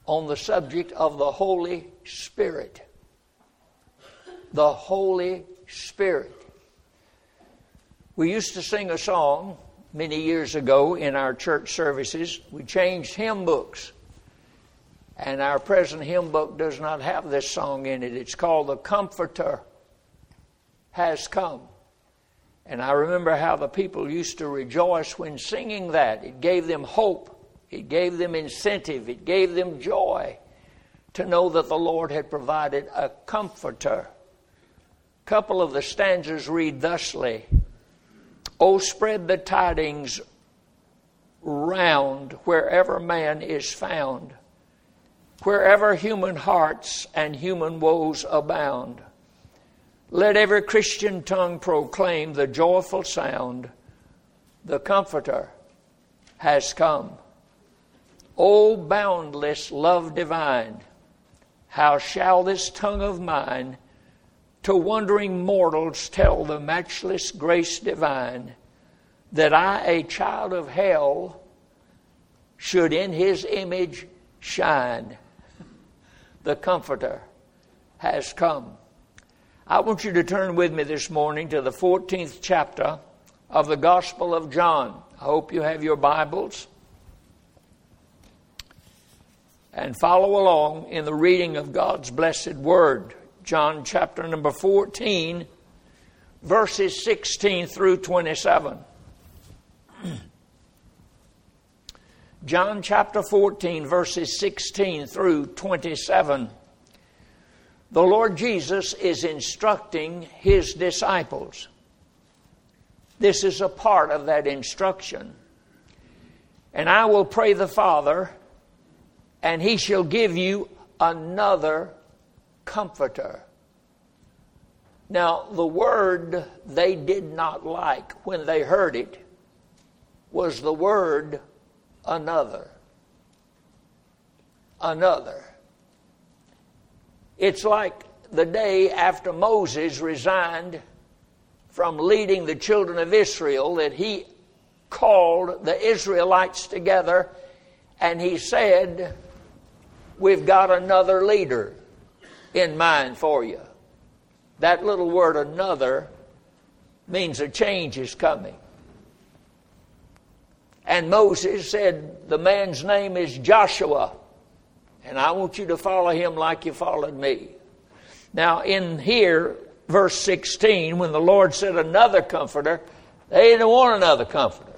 on the subject of the Holy Spirit. The Holy Spirit. We used to sing a song many years ago in our church services. We changed hymn books. And our present hymn book does not have this song in it. It's called The Comforter Has Come. And I remember how the people used to rejoice when singing that. It gave them hope. It gave them incentive. It gave them joy to know that the Lord had provided a comforter. A couple of the stanzas read thusly. Oh, spread the tidings round wherever man is found, wherever human hearts and human woes abound. Let every Christian tongue proclaim the joyful sound, the Comforter has come. O boundless love divine, how shall this tongue of mine to wondering mortals tell the matchless grace divine, that I, a child of hell, should in his image shine. The Comforter has come. I want you to turn with me this morning to the 14th chapter of the Gospel of John. I hope you have your Bibles. And follow along in the reading of God's blessed Word. John chapter number 14, verses 16 through 27. John chapter 14, verses 16 through 27. The Lord Jesus is instructing His disciples. This is a part of that instruction. And I will pray the Father, and He shall give you another Comforter. Now, the word they did not like when they heard it was the word another. Another. It's like the day after Moses resigned from leading the children of Israel that he called the Israelites together and he said, we've got another leader in mind for you. That little word another means a change is coming. And Moses said, the man's name is Joshua, and I want you to follow him like you followed me. Now in here, verse 16, when the Lord said another comforter, they didn't want another comforter.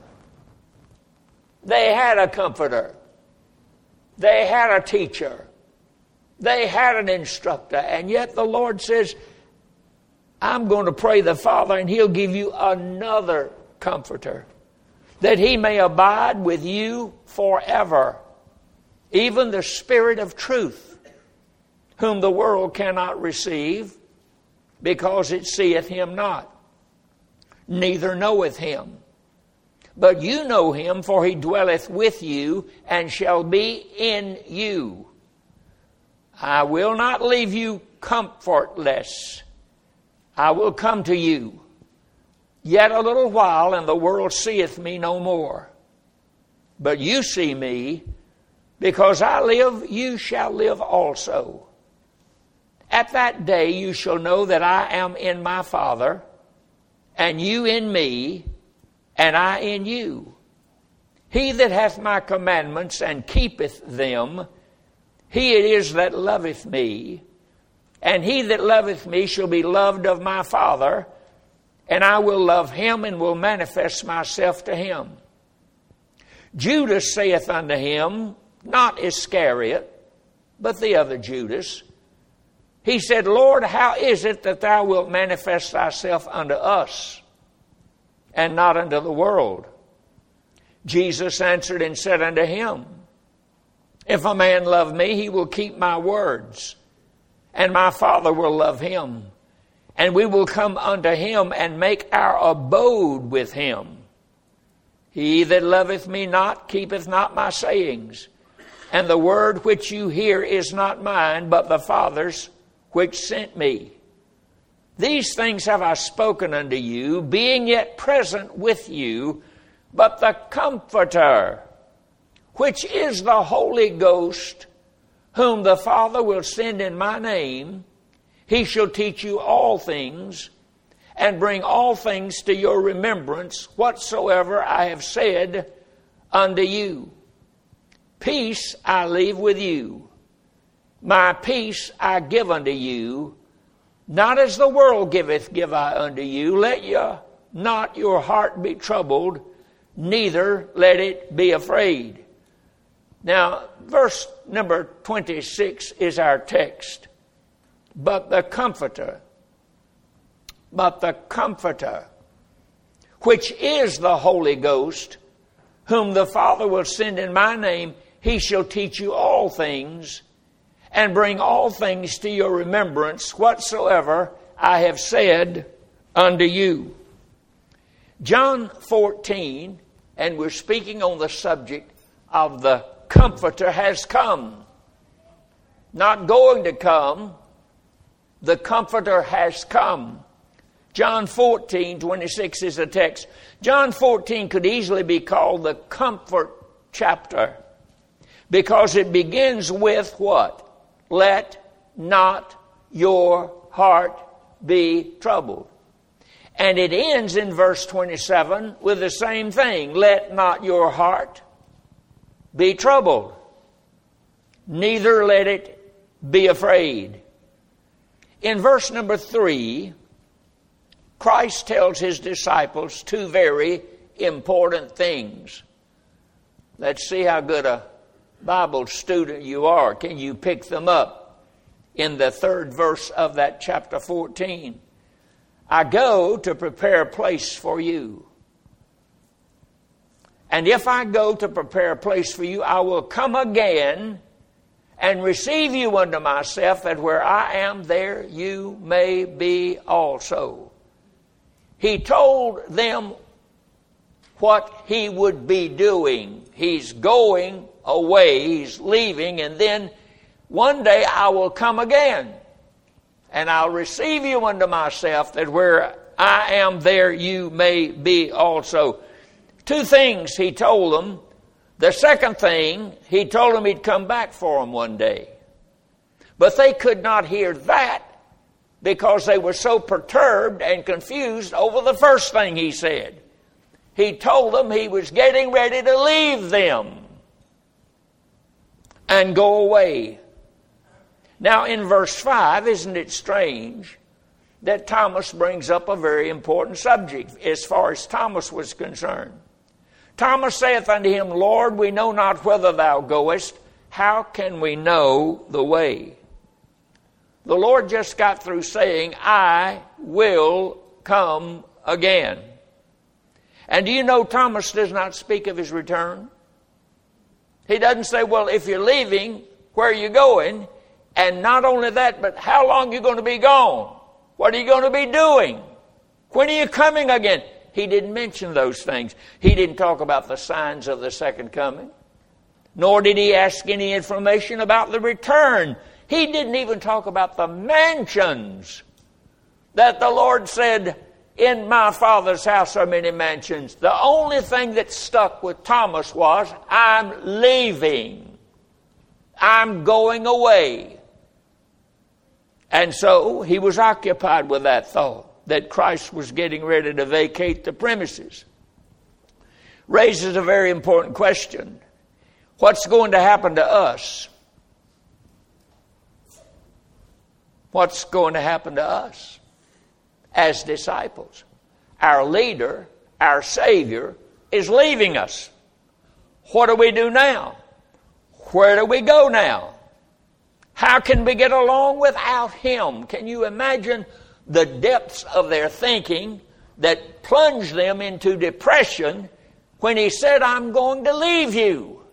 They had a comforter. They had a teacher. They had an instructor. And yet the Lord says, I'm going to pray the Father and He'll give you another comforter, that He may abide with you forever, even the Spirit of truth, whom the world cannot receive, because it seeth Him not, neither knoweth Him. But you know Him, for He dwelleth with you, and shall be in you. I will not leave you comfortless. I will come to you. Yet a little while, and the world seeth me no more. But you see me, because I live, you shall live also. At that day you shall know that I am in my Father, and you in me, and I in you. He that hath my commandments and keepeth them, he it is that loveth me, and he that loveth me shall be loved of my Father, and I will love him and will manifest myself to him. Judas saith unto him, not Iscariot, but the other Judas, he said, Lord, how is it that thou wilt manifest thyself unto us, and not unto the world? Jesus answered and said unto him, if a man love me, he will keep my words, and my Father will love him, and we will come unto him and make our abode with him. He that loveth me not keepeth not my sayings, and the word which you hear is not mine, but the Father's which sent me. These things have I spoken unto you, being yet present with you, but the Comforter, which is the Holy Ghost, whom the Father will send in my name, he shall teach you all things, and bring all things to your remembrance, whatsoever I have said unto you. Peace I leave with you. My peace I give unto you. Not as the world giveth, give I unto you. Let not your heart be troubled, neither let it be afraid. Now, verse number 26 is our text. But the Comforter, which is the Holy Ghost, whom the Father will send in my name, he shall teach you all things, and bring all things to your remembrance, whatsoever I have said unto you. John 14, and we're speaking on the subject of the Comforter has come. Not going to come. The Comforter has come. John 14:26 is the text. John 14 could easily be called the comfort chapter, because it begins with what? Let not your heart be troubled. And it ends in verse 27 with the same thing. Let not your heart be troubled, neither let it be afraid. In verse number 3, Christ tells his disciples two very important things. Let's see how good a Bible student you are. Can you pick them up in the 3rd verse of that chapter 14? I go to prepare a place for you. And if I go to prepare a place for you, I will come again and receive you unto myself, that where I am, there you may be also. He told them what he would be doing. He's going away, he's leaving, and then one day I will come again, and I'll receive you unto myself, that where I am, there you may be also. Two things he told them. The second thing, he told them he'd come back for them one day. But they could not hear that because they were so perturbed and confused over the first thing he said. He told them he was getting ready to leave them and go away. Now in verse 5, isn't it strange that Thomas brings up a very important subject as far as Thomas was concerned? Thomas saith unto him, Lord, we know not whither thou goest. How can we know the way? The Lord just got through saying, I will come again. And do you know Thomas does not speak of his return? He doesn't say, well, if you're leaving, where are you going? And not only that, but how long are you going to be gone? What are you going to be doing? When are you coming again? He didn't mention those things. He didn't talk about the signs of the second coming. Nor did he ask any information about the return. He didn't even talk about the mansions that the Lord said, in my Father's house are many mansions. The only thing that stuck with Thomas was, I'm leaving. I'm going away. And so he was occupied with that thought, that Christ was getting ready to vacate the premises. Raises a very important question. What's going to happen to us? What's going to happen to us as disciples? Our leader, our Savior, is leaving us. What do we do now? Where do we go now? How can we get along without him? Can you imagine the depths of their thinking that plunged them into depression when he said, I'm going to leave you?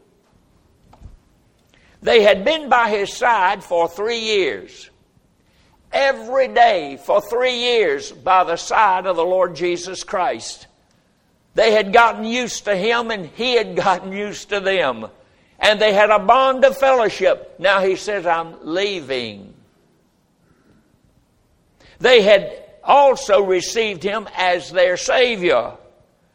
They had been by his side for 3 years. Every day for 3 years by the side of the Lord Jesus Christ. They had gotten used to him and he had gotten used to them. And they had a bond of fellowship. Now he says, I'm leaving. They had also received him as their Savior.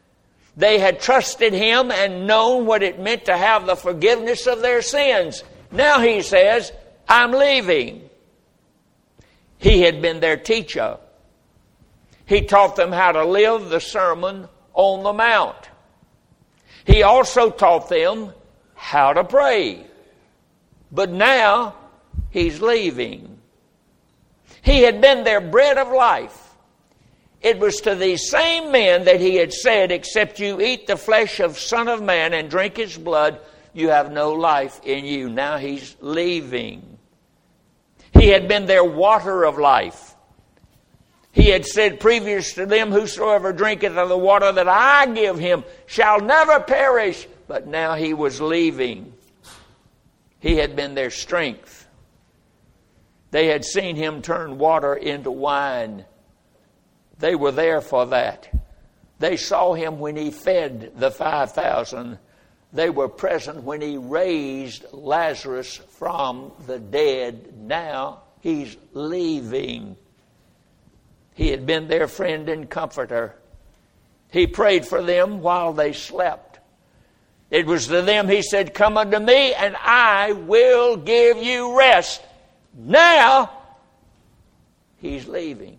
They had trusted him and known what it meant to have the forgiveness of their sins. Now he says, I'm leaving. He had been their teacher. He taught them how to live the Sermon on the Mount. He also taught them how to pray. But now he's leaving. He had been their bread of life. It was to these same men that he had said, except you eat the flesh of Son of Man and drink his blood, you have no life in you. Now he's leaving. He had been their water of life. He had said previous to them, whosoever drinketh of the water that I give him shall never perish. But now he was leaving. He had been their strength. They had seen him turn water into wine. They were there for that. They saw him when he fed the 5,000. They were present when he raised Lazarus from the dead. Now he's leaving. He had been their friend and comforter. He prayed for them while they slept. It was to them he said, come unto me and I will give you rest. Now he's leaving.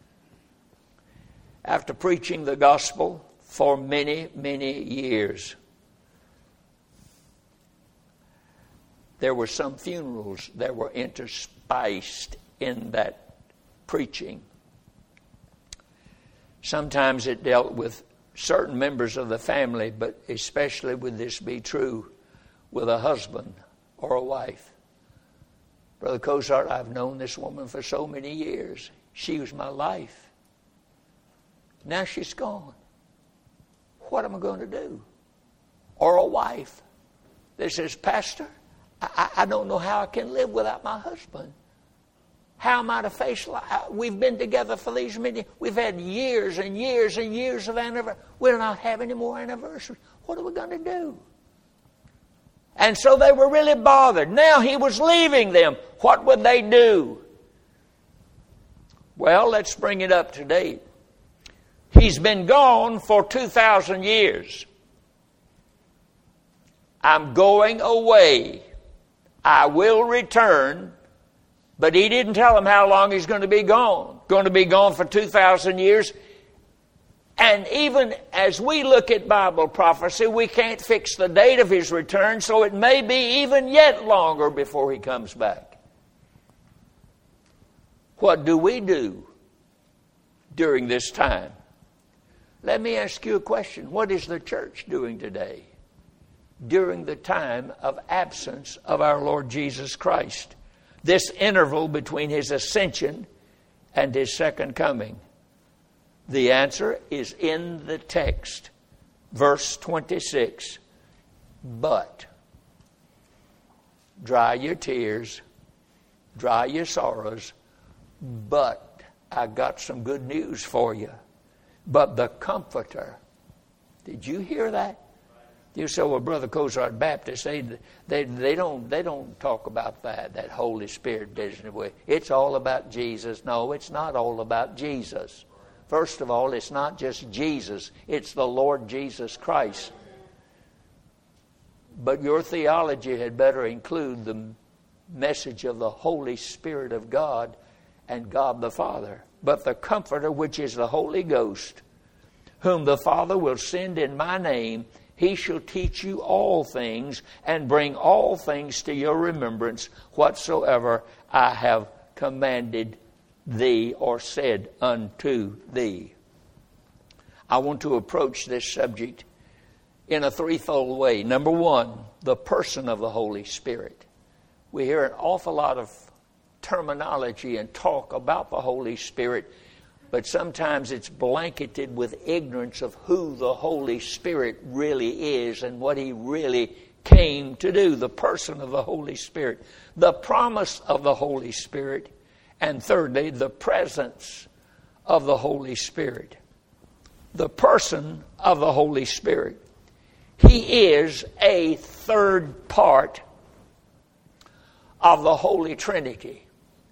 After preaching the gospel for many, many years, there were some funerals that were interspiced in that preaching. Sometimes it dealt with certain members of the family, but especially would this be true with a husband or a wife. Brother Cozart, I've known this woman for so many years. She was my life. Now she's gone. What am I going to do? Or a wife that says, Pastor, I don't know how I can live without my husband. How am I to face life? We've been together for these many. We've had years and years and years of anniversary. We'll not have any more anniversaries. What are we going to do? And so they were really bothered. Now he was leaving them. What would they do? Well, let's bring it up to date. He's been gone for 2,000 years. I'm going away. I will return. But he didn't tell them how long he's going to be gone. Going to be gone for 2,000 years. And even as we look at Bible prophecy, we can't fix the date of his return, so it may be even yet longer before he comes back. What do we do during this time? Let me ask you a question. What is the church doing today during the time of absence of our Lord Jesus Christ? This interval between his ascension and his second coming. The answer is in the text. Verse 26. But dry your tears, dry your sorrows, but I got some good news for you. But the Comforter. Did you hear that? You say, well, Brother Cozart Baptist, they don't talk about that Holy Spirit business. It's all about Jesus. No, it's not all about Jesus. First of all, it's not just Jesus. It's the Lord Jesus Christ. But your theology had better include the message of the Holy Spirit of God and God the Father. But the Comforter, which is the Holy Ghost, whom the Father will send in my name, he shall teach you all things and bring all things to your remembrance whatsoever I have commanded thee or said unto thee. I want to approach this subject in a threefold way. Number one, the person of the Holy Spirit. We hear an awful lot of terminology and talk about the Holy Spirit, but sometimes it's blanketed with ignorance of who the Holy Spirit really is and what he really came to do. The person of the Holy Spirit, the promise of the Holy Spirit, and thirdly, the presence of the Holy Spirit. The person of the Holy Spirit. He is a third part of the Holy Trinity.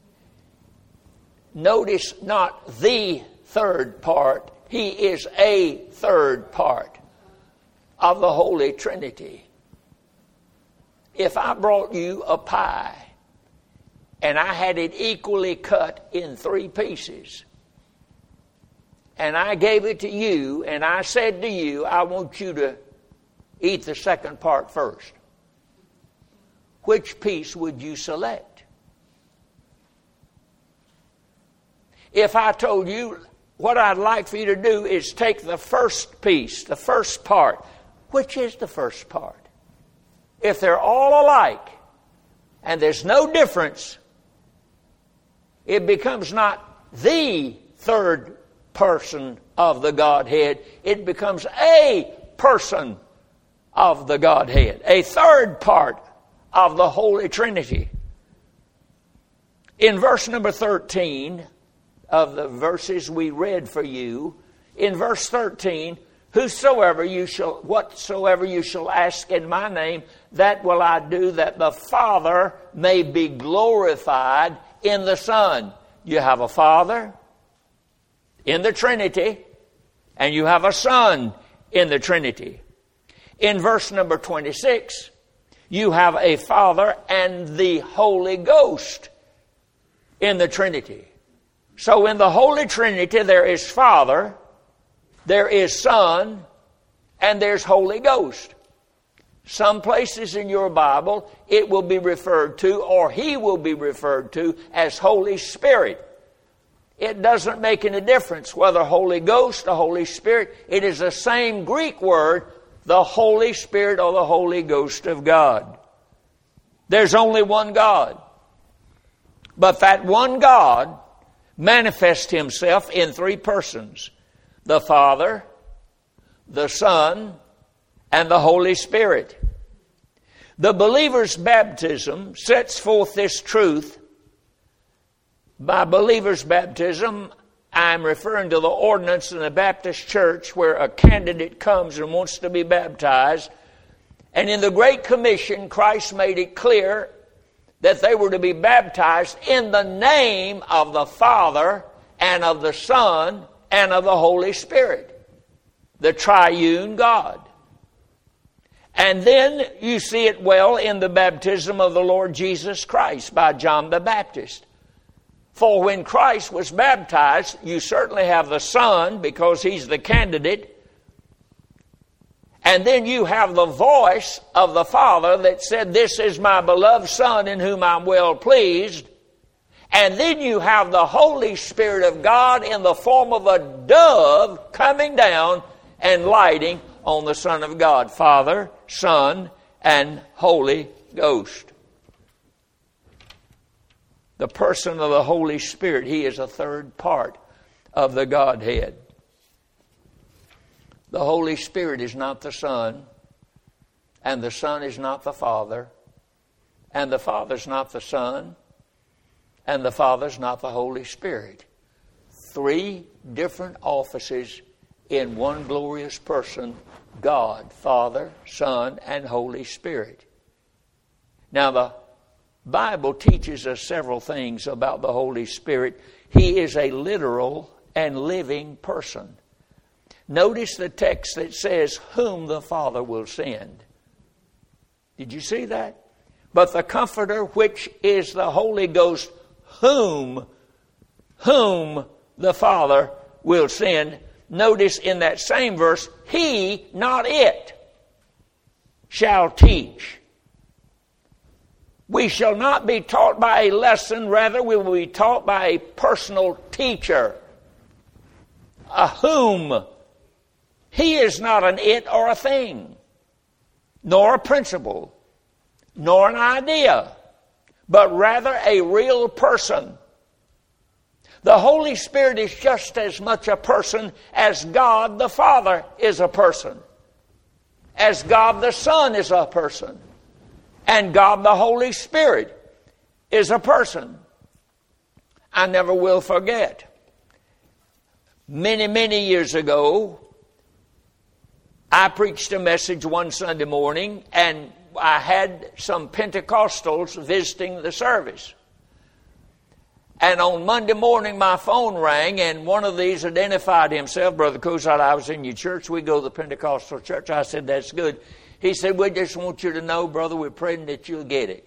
Notice not the third part. He is a third part of the Holy Trinity. if I brought you a pie and I had it equally cut in 3 pieces, and I gave it to you, and I said to you, I want you to eat the second part first, which piece would you select? If I told you, what I'd like for you to do is take the first piece, the first part, which is the first part? If they're all alike and there's no difference, it becomes not the third person of the Godhead. It becomes a person of the Godhead, a third part of the Holy Trinity. In verse number 13 of the verses we read for you, in verse 13, whatsoever you shall ask in my name, that will I do, that the Father may be glorified in the Son. You have a Father in the Trinity, and you have a Son in the Trinity. In verse number 26, you have a Father and the Holy Ghost in the Trinity. So in the Holy Trinity there is Father, there is Son, and there's Holy Ghost. Some places in your Bible it will be referred to, or He will be referred to, as Holy Spirit. It doesn't make any difference whether Holy Ghost or Holy Spirit. It is the same Greek word, the Holy Spirit or the Holy Ghost of God. There's only one God. But that one God manifests Himself in 3 persons: the Father, the Son, and the Holy Spirit. The believer's baptism sets forth this truth. By believer's baptism, I'm referring to the ordinance in the Baptist church where a candidate comes and wants to be baptized. And in the Great Commission, Christ made it clear that they were to be baptized in the name of the Father and of the Son and of the Holy Spirit, the triune God. And then you see it well in the baptism of the Lord Jesus Christ by John the Baptist. For when Christ was baptized, you certainly have the Son because He's the candidate. And then you have the voice of the Father that said, "This is my beloved Son in whom I'm well pleased." And then you have the Holy Spirit of God in the form of a dove coming down and lighting on the Son of God, Father, Son, and Holy Ghost. The person of the Holy Spirit, He is a third part of the Godhead. The Holy Spirit is not the Son, and the Son is not the Father, and the Father's not the Son, and the Father's not the Holy Spirit. 3 different offices in one glorious person: God, Father, Son, and Holy Spirit. Now the Bible teaches us several things about the Holy Spirit. He is a literal and living person. Notice the text that says, "whom the Father will send." Did you see that? But the Comforter, which is the Holy Ghost, whom the Father will send. Notice in that same verse, He, not it, shall teach. We shall not be taught by a lesson, rather we will be taught by a personal teacher. A whom. He is not an it or a thing, nor a principle, nor an idea, but rather a real person. The Holy Spirit is just as much a person as God the Father is a person, as God the Son is a person, and God the Holy Spirit is a person. I never will forget. Many, many years ago, I preached a message one Sunday morning, and I had some Pentecostals visiting the service. And on Monday morning, my phone rang, and one of these identified himself. "Brother Cozart, I was in your church. We go to the Pentecostal church." I said, "That's good." He said, we just want you to know, brother, we're praying that you'll get it.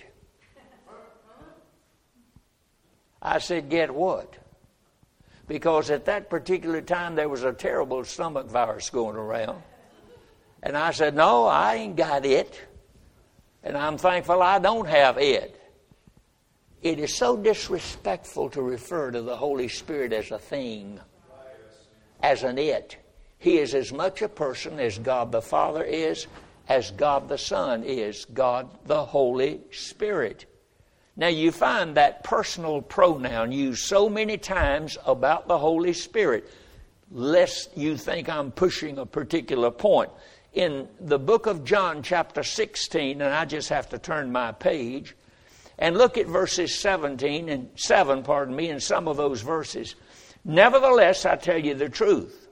I said, get what? Because at that particular time there was a terrible stomach virus going around. And I said, no, I ain't got it. And I'm thankful I don't have it. It is so disrespectful to refer to the Holy Spirit as a thing, as an it. He is as much a person as God the Father is, as God the Son is, God the Holy Spirit. Now you find that personal pronoun used so many times about the Holy Spirit, lest you think I'm pushing a particular point. In the book of John chapter 16, and I just have to turn my page, and look at verses 7 in some of those verses. Nevertheless, I tell you the truth.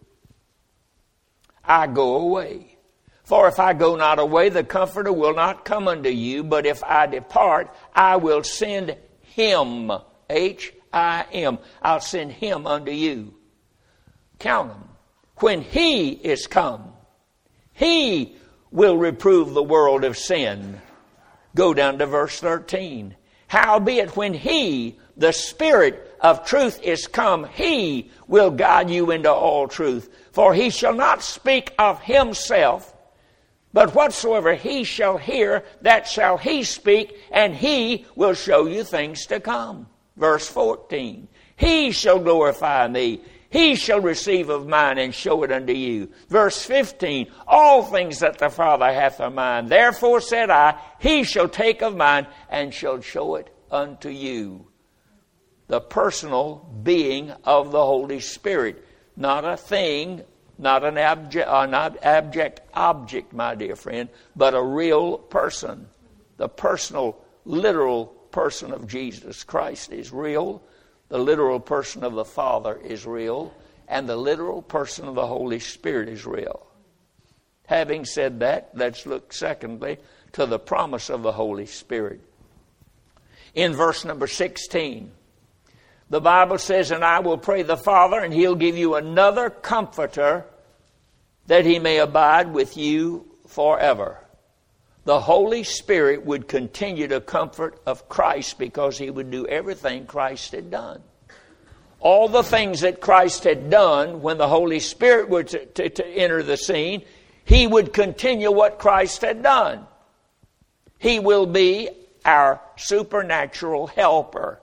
I go away. For if I go not away, the Comforter will not come unto you. But if I depart, I will send him. H-I-M. I'll send him unto you. Count them. When he is come, he will reprove the world of sin. Go down to verse 13. Howbeit when he, the Spirit of truth, is come, he will guide you into all truth. For he shall not speak of himself, but whatsoever he shall hear, that shall he speak, and he will show you things to come. Verse 14. He shall glorify me. He shall receive of mine and show it unto you. Verse 15, all things that the Father hath are mine. Therefore said I, he shall take of mine and shall show it unto you. The personal being of the Holy Spirit. Not a thing, not an abject object, my dear friend, but a real person. The personal, literal person of Jesus Christ is real. The literal person of the Father is real, and the literal person of the Holy Spirit is real. Having said that, let's look secondly to the promise of the Holy Spirit. In verse number 16, the Bible says, and I will pray the Father, and he'll give you another comforter, that he may abide with you forever. The Holy Spirit would continue to comfort of Christ because he would do everything Christ had done. All the things that Christ had done when the Holy Spirit were to enter the scene, he would continue what Christ had done. He will be our supernatural helper.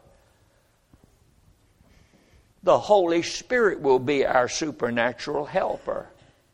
The Holy Spirit will be our supernatural helper.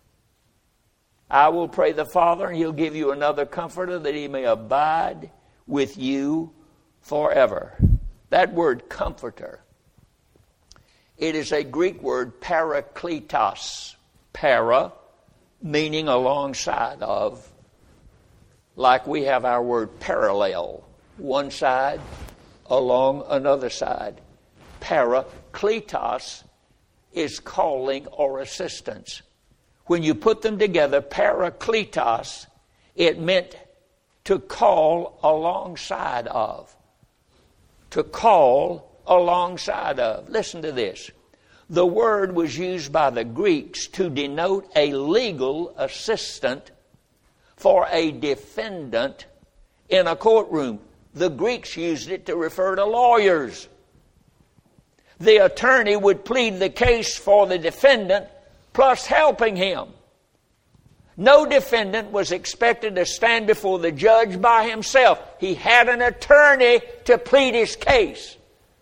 I will pray the Father, and he'll give you another comforter, that he may abide with you forever. That word comforter, it is a Greek word, parakletos. Para, meaning alongside of, like we have our word parallel. One side along another side. Parakletos is calling or assistance. When you put them together, parakletos, it meant to call alongside of. To call alongside of. Listen to this. The word was used by the Greeks to denote a legal assistant for a defendant in a courtroom. The Greeks used it to refer to lawyers. The attorney would plead the case for the defendant, plus helping him. No defendant was expected to stand before the judge by himself. He had an attorney to plead his case.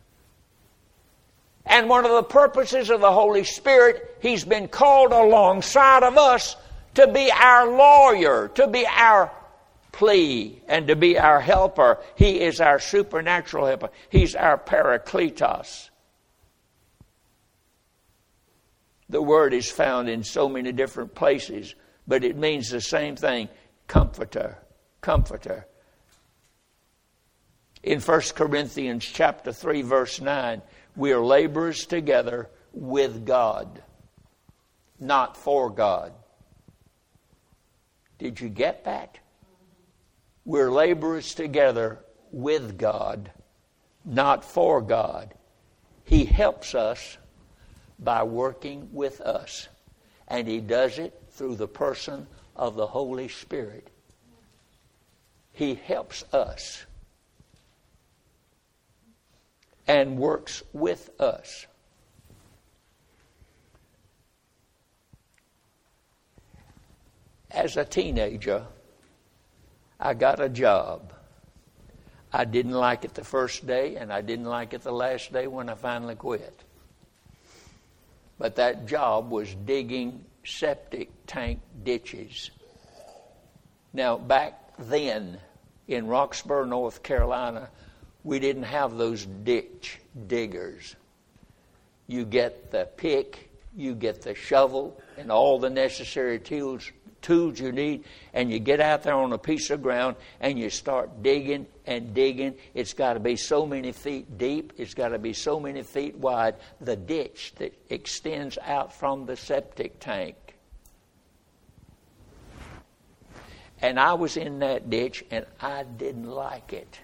And one of the purposes of the Holy Spirit, he's been called alongside of us to be our lawyer, to be our plea, and to be our helper. He is our supernatural helper. He's our parakletos. The word is found in so many different places, but it means the same thing. Comforter. Comforter. In 1 Corinthians chapter 3, verse 9, we are laborers together with God, not for God. Did you get that? We're laborers together with God, not for God. He helps us by working with us. And he does it through the person of the Holy Spirit. He helps us and works with us. As a teenager, I got a job. I didn't like it the first day, and I didn't like it the last day when I finally quit. But that job was digging septic tank ditches. Now, back then in Roxborough, North Carolina, we didn't have those ditch diggers. You get the pick, you get the shovel, and all the necessary tools you need, and you get out there on a piece of ground and you start digging and digging. It's got to be so many feet deep. It's got to be so many feet wide. The ditch that extends out from the septic tank. And I was in that ditch and I didn't like it.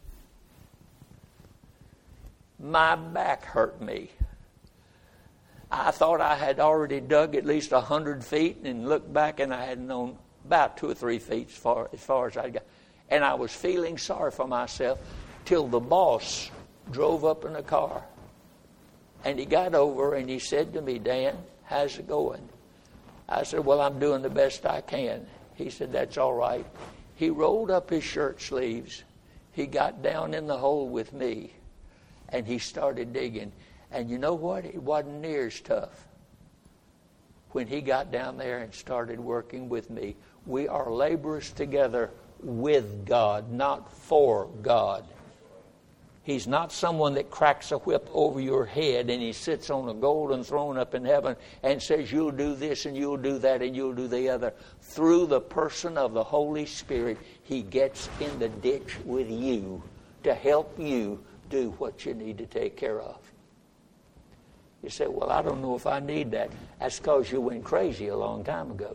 My back hurt me. I thought I had already dug at least 100 feet and looked back and I had known about 2 or 3 feet as far as I got. And I was feeling sorry for myself till the boss drove up in a car. And he got over and he said to me, "Dan, how's it going?" I said, "Well, I'm doing the best I can." He said, "That's all right." He rolled up his shirt sleeves. He got down in the hole with me and he started digging. And you know what? It wasn't near as tough when he got down there and started working with me. We are laborers together with God, not for God. He's not someone that cracks a whip over your head and he sits on a golden throne up in heaven and says, "You'll do this and you'll do that and you'll do the other." Through the person of the Holy Spirit, he gets in the ditch with you to help you do what you need to take care of. You say, "Well, I don't know if I need that." That's because you went crazy a long time ago.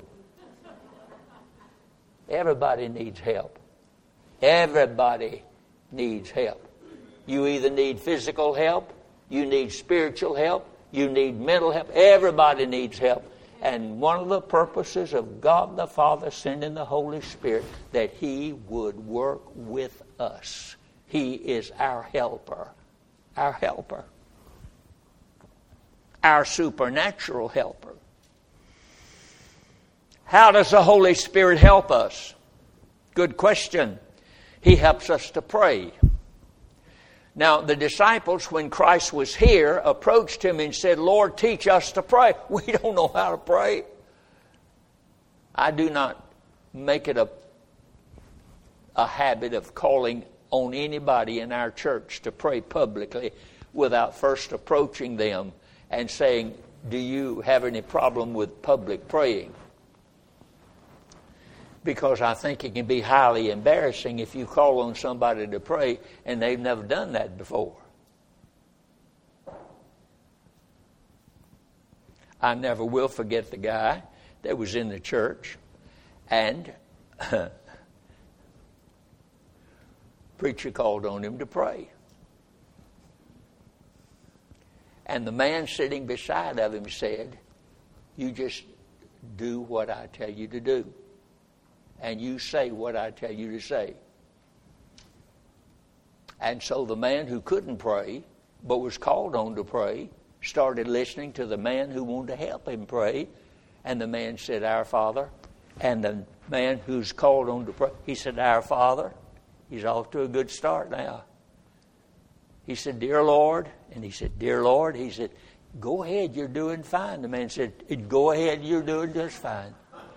Everybody needs help. Everybody needs help. You either need physical help, you need spiritual help, you need mental help. Everybody needs help. And one of the purposes of God the Father sending the Holy Spirit, that he would work with us. He is our helper. Our helper. Our supernatural helper. How does the Holy Spirit help us? Good question. He helps us to pray. Now, the disciples, when Christ was here, approached him and said, "Lord, teach us to pray." We don't know how to pray. I do not make it a habit of calling on anybody in our church to pray publicly without first approaching them and saying, "Do you have any problem with public praying?" Because I think it can be highly embarrassing if you call on somebody to pray and they've never done that before. I never will forget the guy that was in the church and preacher called on him to pray. And the man sitting beside of him said, "You just do what I tell you to do. And you say what I tell you to say." And so the man who couldn't pray, but was called on to pray, started listening to the man who wanted to help him pray. And the man said, "Our Father." And the man who's called on to pray, he said, "Our Father." He's off to a good start now. He said, "Dear Lord." And he said, "Dear Lord." He said, "Go ahead, you're doing fine." The man said, "Go ahead, you're doing just fine."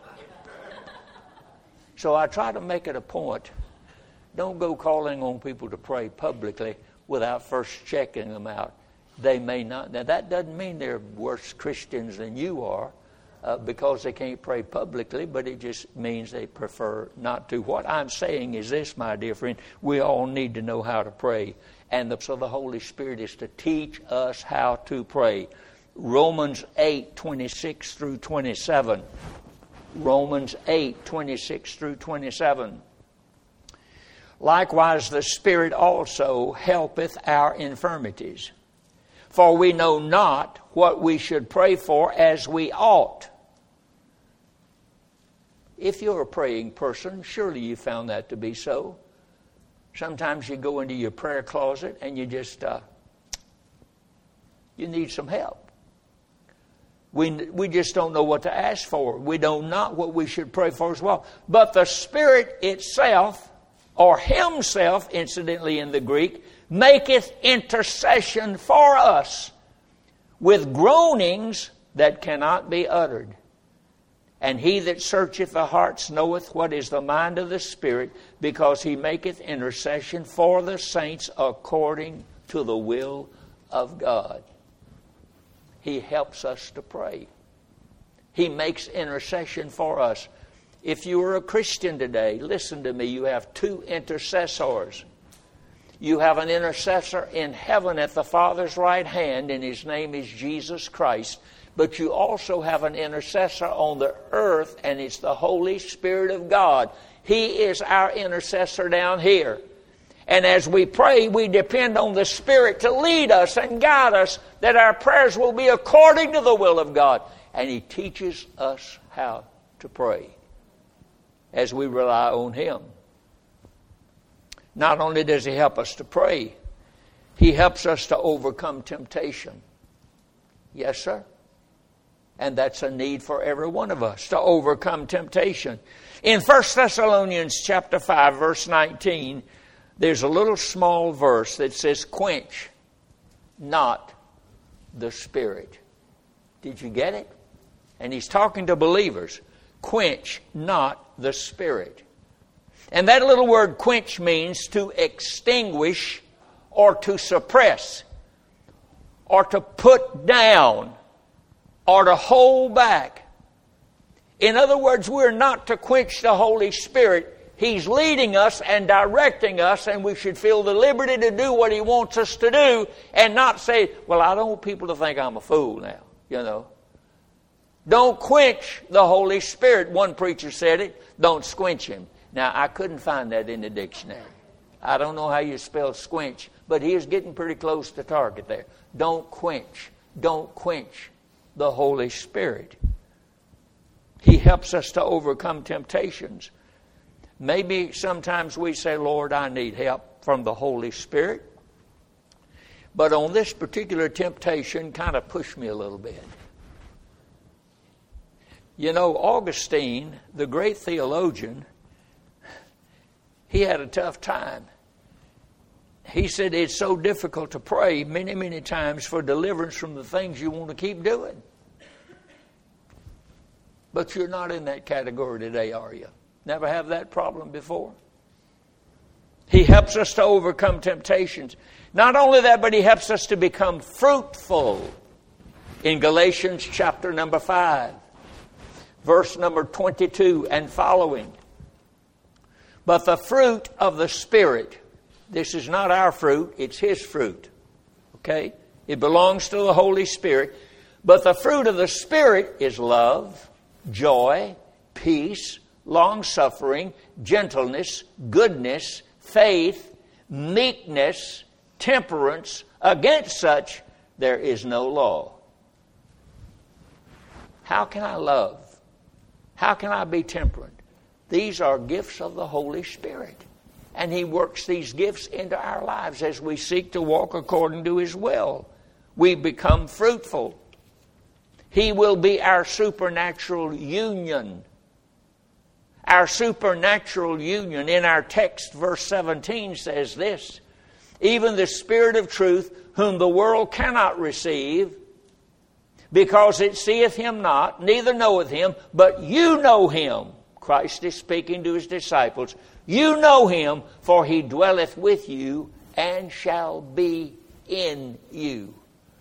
So I try to make it a point. Don't go calling on people to pray publicly without first checking them out. They may not. Now, that doesn't mean they're worse Christians than you are because they can't pray publicly, but it just means they prefer not to. What I'm saying is this, my dear friend. We all need to know how to pray. And so the Holy Spirit is to teach us how to pray. Romans 8:26 through 27. Romans 8:26 through 27. Likewise, the Spirit also helpeth our infirmities. For we know not what we should pray for as we ought. If you're a praying person, surely you found that to be so. Sometimes you go into your prayer closet and you just, you need some help. We just don't know what to ask for. We know not what we should pray for as well. But the Spirit itself, or Himself, incidentally in the Greek, maketh intercession for us with groanings that cannot be uttered. And He that searcheth the hearts knoweth what is the mind of the Spirit, because He maketh intercession for the saints according to the will of God. He helps us to pray. He makes intercession for us. If you are a Christian today, listen to me, you have two intercessors. You have an intercessor in heaven at the Father's right hand, and His name is Jesus Christ. But you also have an intercessor on the earth, and it's the Holy Spirit of God. He is our intercessor down here. And as we pray, we depend on the Spirit to lead us and guide us, that our prayers will be according to the will of God. And He teaches us how to pray as we rely on Him. Not only does He help us to pray, He helps us to overcome temptation. Yes, sir? And that's a need for every one of us, to overcome temptation. In 1 Thessalonians chapter 5, verse 19, there's a little small verse that says, quench not the Spirit. Did you get it? And he's talking to believers. Quench not the Spirit. And that little word quench means to extinguish or to suppress or to put down or to hold back. In other words, we're not to quench the Holy Spirit. He's leading us and directing us, and we should feel the liberty to do what He wants us to do and not say, well, I don't want people to think I'm a fool now, you know. Don't quench the Holy Spirit. One preacher said it. Don't squinch Him. Now, I couldn't find that in the dictionary. I don't know how you spell squinch, but he is getting pretty close to target there. Don't quench. Don't quench the Holy Spirit. He helps us to overcome temptations. Maybe sometimes we say, Lord, I need help from the Holy Spirit. But on this particular temptation, kind of pushed me a little bit. You know, Augustine, the great theologian, he had a tough time. He said it's so difficult to pray many, many times for deliverance from the things you want to keep doing. But you're not in that category today, are you? Never have that problem before? He helps us to overcome temptations. Not only that, but He helps us to become fruitful. In Galatians chapter number 5, verse number 22 and following. But the fruit of the Spirit, this is not our fruit, it's His fruit. Okay? It belongs to the Holy Spirit. But the fruit of the Spirit is love, joy, peace, long-suffering, gentleness, goodness, faith, meekness, temperance. Against such there is no law. How can I love? How can I be temperate? These are gifts of the Holy Spirit. And He works these gifts into our lives as we seek to walk according to His will. We become fruitful. He will be our supernatural union. Our supernatural union. In our text, verse 17 says this, even the Spirit of truth, whom the world cannot receive, because it seeth Him not, neither knoweth Him, but you know Him. Christ is speaking to His disciples. You know Him, for He dwelleth with you and shall be in you.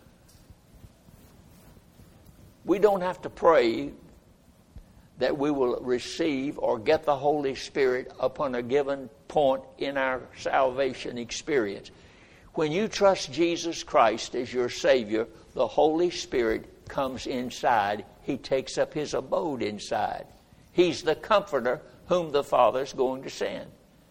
We don't have to pray that we will receive or get the Holy Spirit upon a given point in our salvation experience. When you trust Jesus Christ as your Savior, the Holy Spirit comes inside. He takes up His abode inside. He's the Comforter whom the Father is going to send.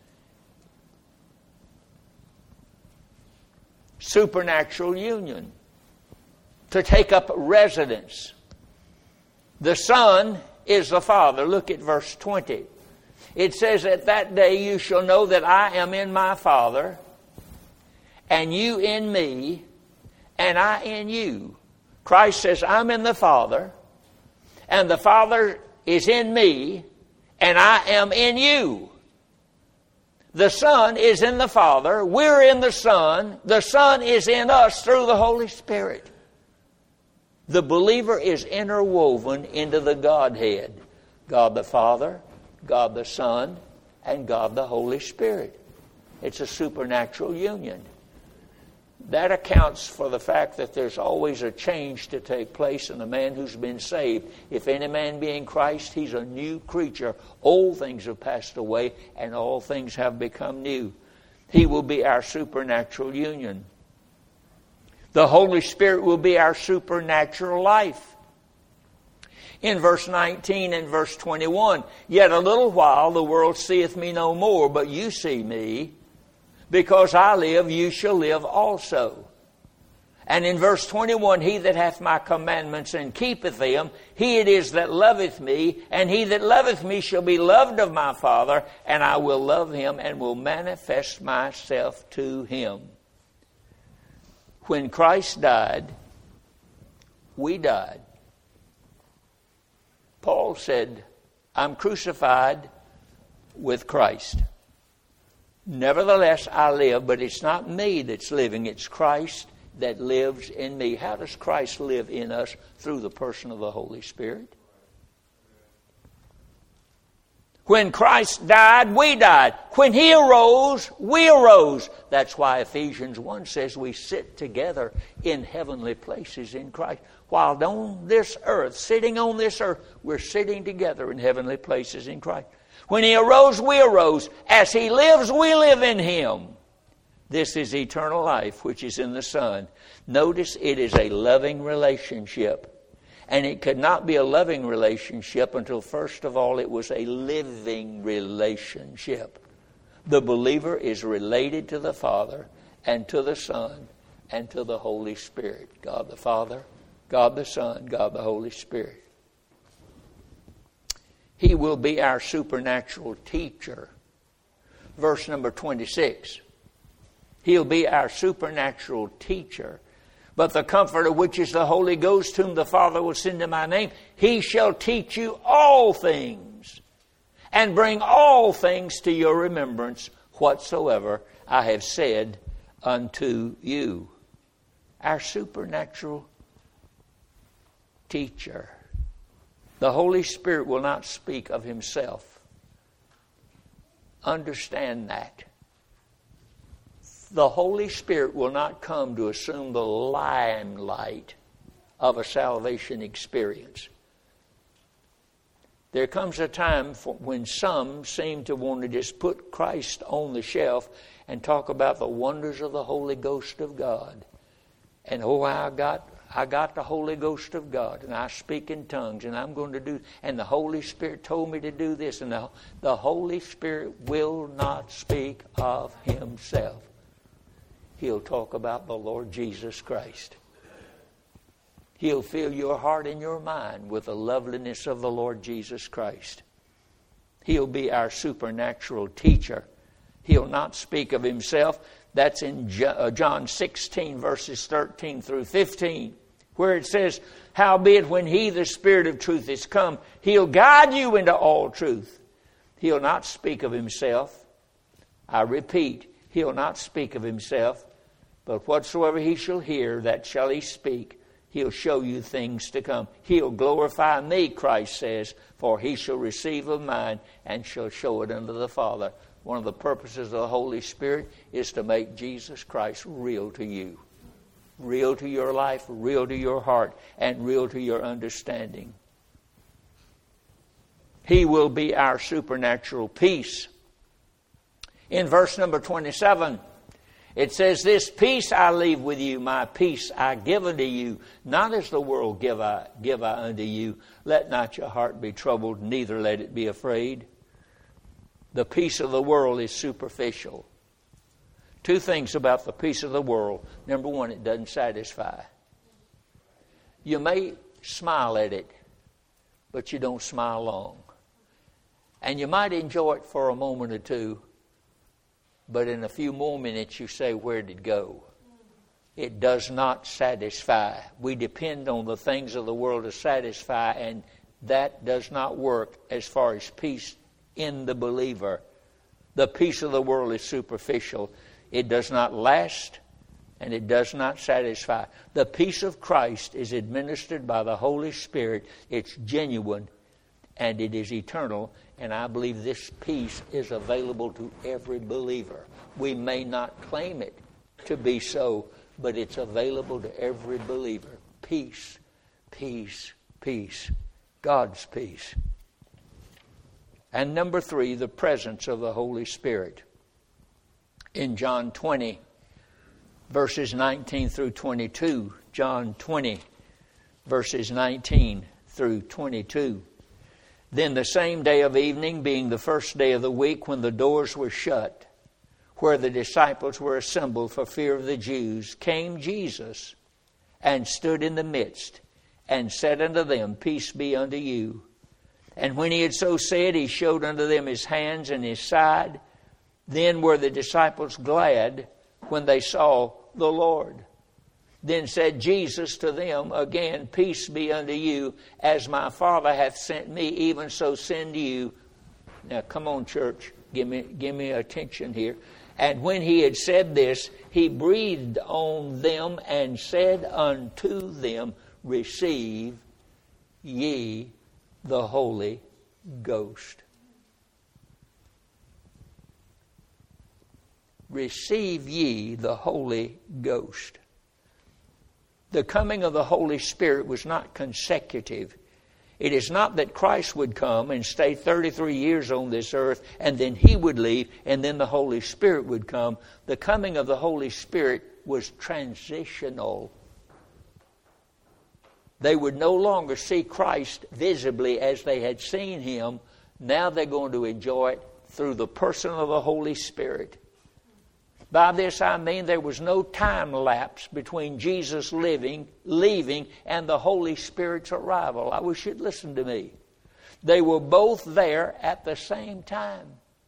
Supernatural union. To take up residence. The Son is the Father. Look at verse 20. It says, "At that day you shall know that I am in my Father, and you in me, and I in you." Christ says, I'm in the Father, and the Father is in me, and I am in you. The Son is in the Father, we're in the Son is in us through the Holy Spirit. The believer is interwoven into the Godhead. God the Father, God the Son, and God the Holy Spirit. It's a supernatural union. That accounts for the fact that there's always a change to take place in the man who's been saved. If any man be in Christ, he's a new creature. Old things have passed away, and all things have become new. He will be our supernatural union. The Holy Spirit will be our supernatural life. In verse 19 and verse 21, "Yet a little while the world seeth me no more, but you see me. Because I live, you shall live also." And in verse 21, "He that hath my commandments and keepeth them, he it is that loveth me, and he that loveth me shall be loved of my Father, and I will love him and will manifest myself to him." When Christ died, we died. Paul said, "I'm crucified with Christ. Nevertheless, I live, but it's not me that's living, it's Christ that lives in me." How does Christ live in us? Through the person of the Holy Spirit. When Christ died, we died. When He arose, we arose. That's why Ephesians 1 says we sit together in heavenly places in Christ. While on this earth, sitting on this earth, we're sitting together in heavenly places in Christ. When He arose, we arose. As He lives, we live in Him. This is eternal life, which is in the Son. Notice it is a loving relationship. And it could not be a loving relationship until, first of all, it was a living relationship. The believer is related to the Father and to the Son and to the Holy Spirit. God the Father, God the Son, God the Holy Spirit. He will be our supernatural teacher. Verse number 26. He'll be our supernatural teacher. "But the Comforter, which is the Holy Ghost, whom the Father will send in my name, He shall teach you all things, and bring all things to your remembrance, whatsoever I have said unto you." Our supernatural teacher. The Holy Spirit will not speak of Himself. Understand that. The Holy Spirit will not come to assume the limelight of a salvation experience. There comes a time when some seem to want to just put Christ on the shelf and talk about the wonders of the Holy Ghost of God. And I got the Holy Ghost of God, and I speak in tongues, and I'm going to do, and the Holy Spirit told me to do this, and the Holy Spirit will not speak of Himself. He'll talk about the Lord Jesus Christ. He'll fill your heart and your mind with the loveliness of the Lord Jesus Christ. He'll be our supernatural teacher. He'll not speak of Himself. That's in John 16, verses 13 through 15, where it says, "Howbeit when He, the Spirit of truth, is come, He'll guide you into all truth. He'll not speak of Himself." I repeat, He'll not speak of Himself, but whatsoever He shall hear, that shall He speak. He'll show you things to come. He'll glorify me, Christ says, for He shall receive of mine and shall show it unto the Father. One of the purposes of the Holy Spirit is to make Jesus Christ real to you. Real to your life, real to your heart, and real to your understanding. He will be our supernatural peace. In verse number 27, it says, "This peace I leave with you, my peace I give unto you. Not as the world give I unto you. Let not your heart be troubled, neither let it be afraid." The peace of the world is superficial. Two things about the peace of the world. Number one, it doesn't satisfy. You may smile at it, but you don't smile long. And you might enjoy it for a moment or two, but in a few more minutes you say, where did it go? It does not satisfy. We depend on the things of the world to satisfy, and that does not work as far as peace in the believer. The peace of the world is superficial. It does not last, and it does not satisfy. The peace of Christ is administered by the Holy Spirit. It's genuine, and it is eternal. And I believe this peace is available to every believer. We may not claim it to be so, but it's available to every believer. Peace, peace, peace. God's peace. And number 3, the presence of the Holy Spirit. In John 20, verses 19 through 22. John 20, verses 19 through 22. Then the same day of evening, being the first day of the week, when the doors were shut, where the disciples were assembled for fear of the Jews, came Jesus and stood in the midst, and said unto them, Peace be unto you. And when he had so said, he showed unto them his hands and his side. Then were the disciples glad when they saw the Lord. Then said Jesus to them again, Peace be unto you. As my Father hath sent me, even so send you. Now come on, church. Give me attention here. And when he had said this, he breathed on them and said unto them, Receive ye the Holy Ghost. Receive ye the Holy Ghost. The coming of the Holy Spirit was not consecutive. It is not that Christ would come and stay 33 years on this earth and then he would leave and then the Holy Spirit would come. The coming of the Holy Spirit was transitional. They would no longer see Christ visibly as they had seen him. Now they're going to enjoy it through the person of the Holy Spirit. By this I mean there was no time lapse between Jesus leaving, and the Holy Spirit's arrival. I wish you'd listen to me. They were both there at the same time.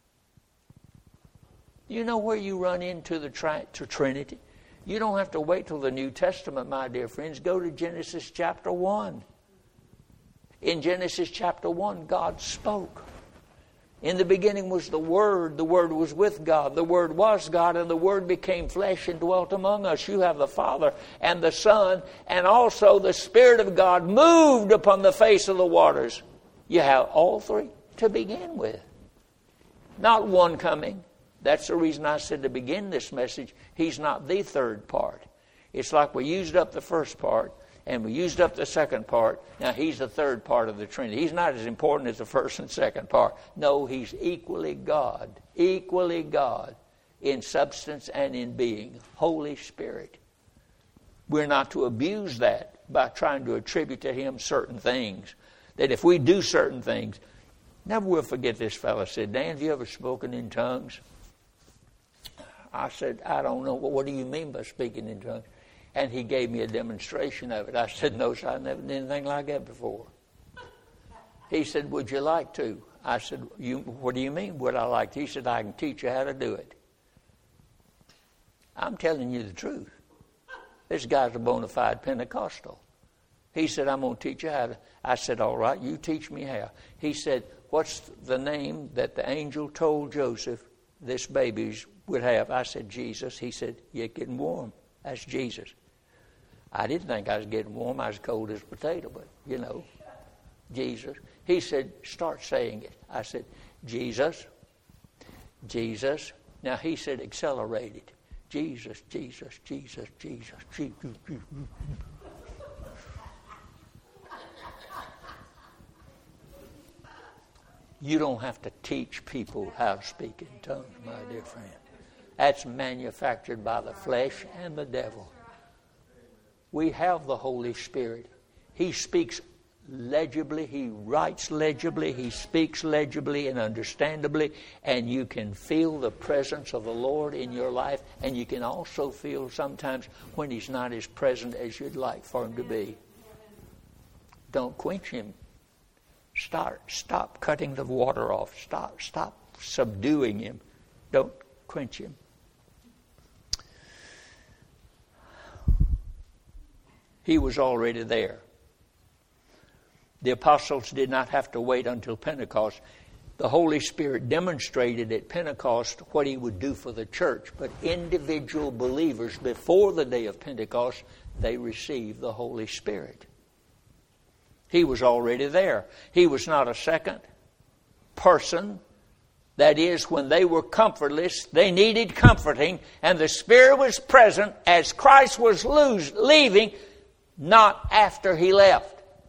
You know where you run into the Trinity? You don't have to wait till the New Testament, my dear friends. Go to Genesis chapter 1. In Genesis chapter 1, God spoke. In the beginning was the Word. The Word was with God. The Word was God, and the Word became flesh and dwelt among us. You have the Father and the Son, and also the Spirit of God moved upon the face of the waters. You have all three to begin with. Not one coming. That's the reason I said to begin this message, He's not the third part. It's like we used up the first part, and we used up the second part. Now He's the third part of the Trinity. He's not as important as the first and second part. No, He's equally God in substance and in being. Holy Spirit. We're not to abuse that by trying to attribute to Him certain things. That if we do certain things, never will forget this fellow said, Dan, have you ever spoken in tongues? I said, I don't know. Well, what do you mean by speaking in tongues? And he gave me a demonstration of it. I said, no, sir, I've never done anything like that before. He said, would you like to? I said, what do you mean, would I like to? He said, I can teach you how to do it. I'm telling you the truth. This guy's a bona fide Pentecostal. He said, I'm going to teach you how to. I said, all right, you teach me how. He said, what's the name that the angel told Joseph this baby would have? I said, Jesus. He said, you're getting warm. That's Jesus. I didn't think I was getting warm. I was cold as a potato, but, Jesus. He said, start saying it. I said, Jesus, Jesus. Now, he said, accelerate it. Jesus, Jesus, Jesus, Jesus, Jesus, Jesus. You don't have to teach people how to speak in tongues, my dear friend. That's manufactured by the flesh and the devil. We have the Holy Spirit. He speaks legibly. He writes legibly. He speaks legibly and understandably. And you can feel the presence of the Lord in your life. And you can also feel sometimes when He's not as present as you'd like for Him to be. Don't quench Him. Stop cutting the water off. Stop subduing him. Don't quench him. He was already there. The apostles did not have to wait until Pentecost. The Holy Spirit demonstrated at Pentecost what he would do for the church. But individual believers, before the day of Pentecost, they received the Holy Spirit. He was already there. He was not a second person. That is, when they were comfortless, they needed comforting, and the Spirit was present as Christ was leaving, not after he left.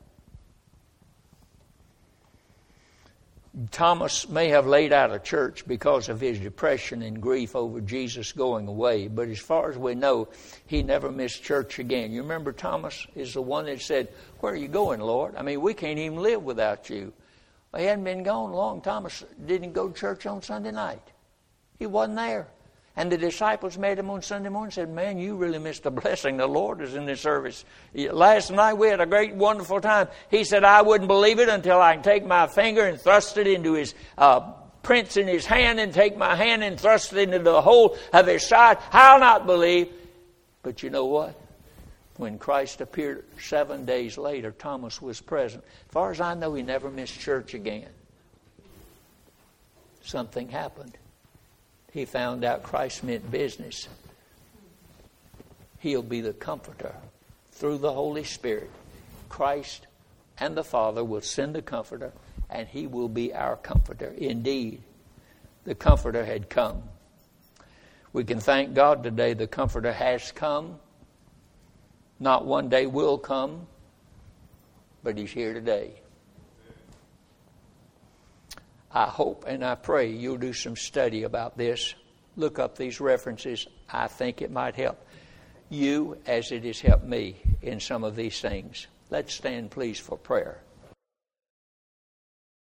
Thomas may have laid out of church because of his depression and grief over Jesus going away, but as far as we know, he never missed church again. You remember Thomas is the one that said, "Where are you going, Lord? I mean, we can't even live without you." Well, he hadn't been gone long. Thomas didn't go to church on Sunday night. He wasn't there. And the disciples met him on Sunday morning and said, "Man, you really missed a blessing. The Lord is in this service. Last night we had a great, wonderful time." He said, "I wouldn't believe it until I can take my finger and thrust it into his prints in his hand and take my hand and thrust it into the hole of his side. I'll not believe." But you know what? When Christ appeared 7 days later, Thomas was present. As far as I know, he never missed church again. Something happened. He found out Christ meant business. He'll be the comforter through the Holy Spirit. Christ and the Father will send the comforter, and he will be our comforter. Indeed, the comforter had come. We can thank God today the comforter has come. Not one day will come, but he's here today. I hope and I pray you'll do some study about this. Look up these references. I think it might help you as it has helped me in some of these things. Let's stand, please, for prayer.